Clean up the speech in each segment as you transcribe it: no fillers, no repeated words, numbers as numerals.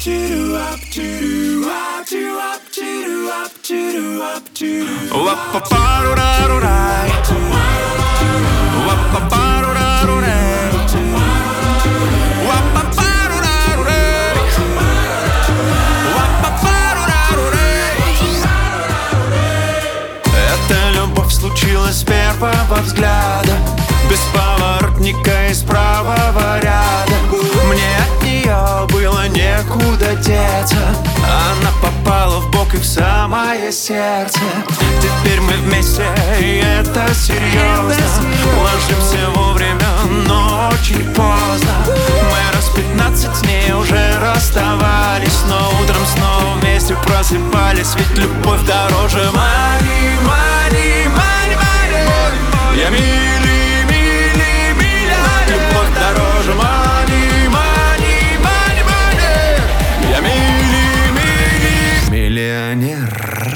Эта любовь случилась с первого взгляда, без поворотника из правого ряда. Мне от нее было некуда деться, она попала в бок и в самое сердце. Теперь мы вместе, и это серьезно. Ложимся вовремя, но очень поздно. Мы раз 15 с ней уже расставались, но утром снова вместе просыпались. Ведь любовь дороже money, money, money, money. Я мили, мили, миллионер. Любовь дороже money, money, money, money. Я мили, мили, миллионер.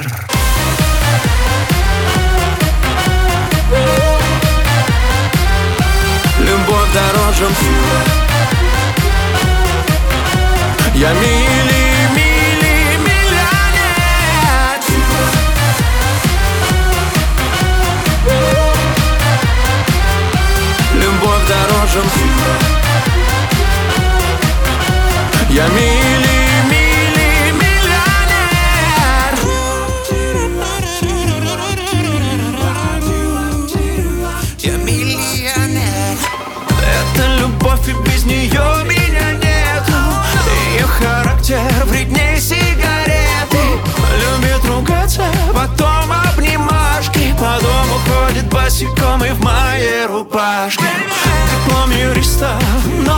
Любовь дороже. Я мили, мили, миллионер. Любовь дороже. Я мили, мили, миллионер. Я миллионер. Это любовь, и без нее меня нету. Ее характер вредней сигареты. Любит ругаться, потом обнимашки. По дому ходит босиком и в моей рубашке. Диплом юриста, но